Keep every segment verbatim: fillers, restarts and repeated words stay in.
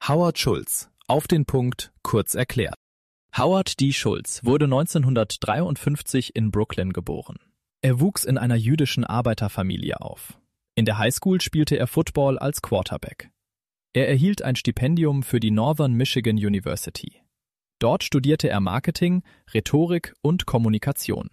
Howard Schultz, auf den Punkt, kurz erklärt. Howard D. Schultz wurde neunzehnhundertdreiundfünfzig in Brooklyn geboren. Er wuchs in einer jüdischen Arbeiterfamilie auf. In der Highschool spielte er Football als Quarterback. Er erhielt ein Stipendium für die Northern Michigan University. Dort studierte er Marketing, Rhetorik und Kommunikation.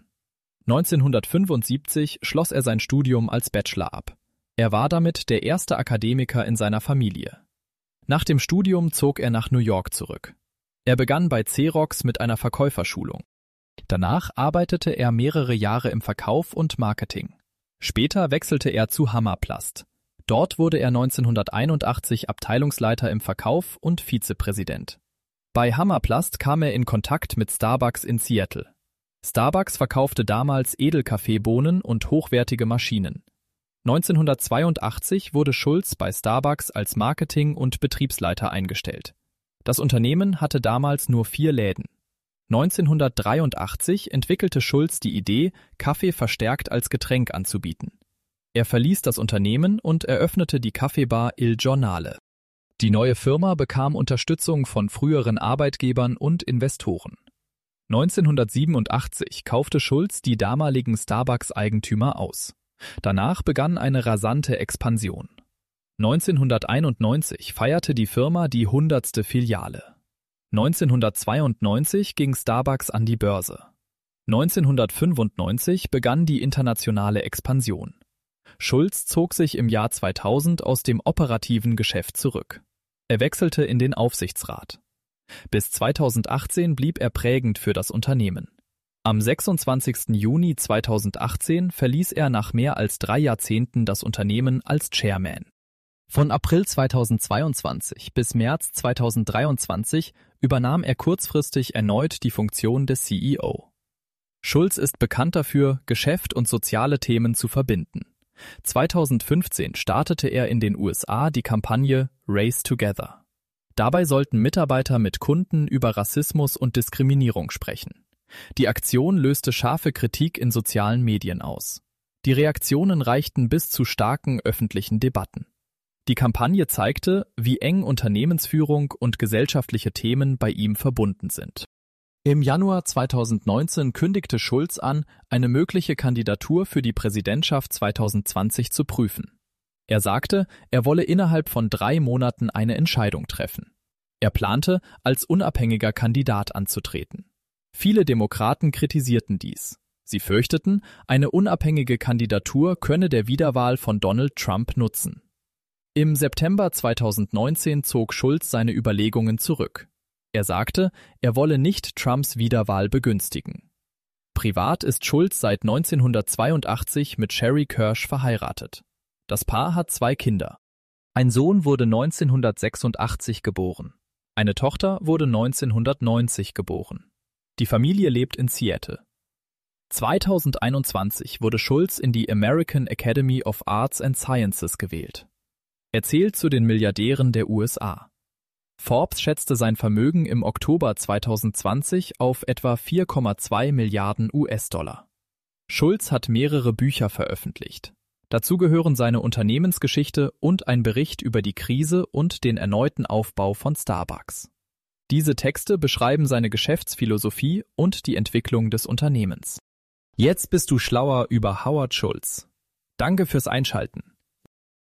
neunzehnhundertfünfundsiebzig schloss er sein Studium als Bachelor ab. Er war damit der erste Akademiker in seiner Familie. Nach dem Studium zog er nach New York zurück. Er begann bei Xerox mit einer Verkäuferschulung. Danach arbeitete er mehrere Jahre im Verkauf und Marketing. Später wechselte er zu Hammerplast. Dort wurde er neunzehnhunderteinundachtzig Abteilungsleiter im Verkauf und Vizepräsident. Bei Hammerplast kam er in Kontakt mit Starbucks in Seattle. Starbucks verkaufte damals Edelkaffeebohnen und hochwertige Maschinen. neunzehnhundertzweiundachtzig wurde Schultz bei Starbucks als Marketing- und Betriebsleiter eingestellt. Das Unternehmen hatte damals nur vier Läden. neunzehnhundertdreiundachtzig entwickelte Schultz die Idee, Kaffee verstärkt als Getränk anzubieten. Er verließ das Unternehmen und eröffnete die Kaffeebar Il Giornale. Die neue Firma bekam Unterstützung von früheren Arbeitgebern und Investoren. neunzehnhundertsiebenundachtzig kaufte Schultz die damaligen Starbucks-Eigentümer aus. Danach begann eine rasante Expansion. neunzehnhunderteinundneunzig feierte die Firma die hundertste Filiale. neunzehnhundertzweiundneunzig ging Starbucks an die Börse. neunzehnhundertfünfundneunzig begann die internationale Expansion. Schultz zog sich im Jahr zweitausend aus dem operativen Geschäft zurück. Er wechselte in den Aufsichtsrat. Bis zweitausendachtzehn blieb er prägend für das Unternehmen. Am sechsundzwanzigsten Juni zweitausendachtzehn verließ er nach mehr als drei Jahrzehnten das Unternehmen als Chairman. Von April zweitausendzweiundzwanzig bis März zweitausenddreiundzwanzig übernahm er kurzfristig erneut die Funktion des C E O. Schultz ist bekannt dafür, Geschäft und soziale Themen zu verbinden. zweitausendfünfzehn startete er in den U S A die Kampagne Race Together. Dabei sollten Mitarbeiter mit Kunden über Rassismus und Diskriminierung sprechen. Die Aktion löste scharfe Kritik in sozialen Medien aus. Die Reaktionen reichten bis zu starken öffentlichen Debatten. Die Kampagne zeigte, wie eng Unternehmensführung und gesellschaftliche Themen bei ihm verbunden sind. Im Januar zweitausendneunzehn kündigte Schultz an, eine mögliche Kandidatur für die Präsidentschaft zweitausendzwanzig zu prüfen. Er sagte, er wolle innerhalb von drei Monaten eine Entscheidung treffen. Er plante, als unabhängiger Kandidat anzutreten. Viele Demokraten kritisierten dies. Sie fürchteten, eine unabhängige Kandidatur könne der Wiederwahl von Donald Trump nutzen. Im September zweitausendneunzehn zog Schultz seine Überlegungen zurück. Er sagte, er wolle nicht Trumps Wiederwahl begünstigen. Privat ist Schultz seit neunzehnhundertzweiundachtzig mit Sherry Kirsch verheiratet. Das Paar hat zwei Kinder. Ein Sohn wurde neunzehnhundertsechsundachtzig geboren. Eine Tochter wurde neunzehnhundertneunzig geboren. Die Familie lebt in Seattle. zweitausendeinundzwanzig wurde Schultz in die American Academy of Arts and Sciences gewählt. Er zählt zu den Milliardären der U S A. Forbes schätzte sein Vermögen im Oktober zweitausendzwanzig auf etwa vier Komma zwei Milliarden U S-Dollar. Schultz hat mehrere Bücher veröffentlicht. Dazu gehören seine Unternehmensgeschichte und ein Bericht über die Krise und den erneuten Aufbau von Starbucks. Diese Texte beschreiben seine Geschäftsphilosophie und die Entwicklung des Unternehmens. Jetzt bist du schlauer über Howard Schultz. Danke fürs Einschalten.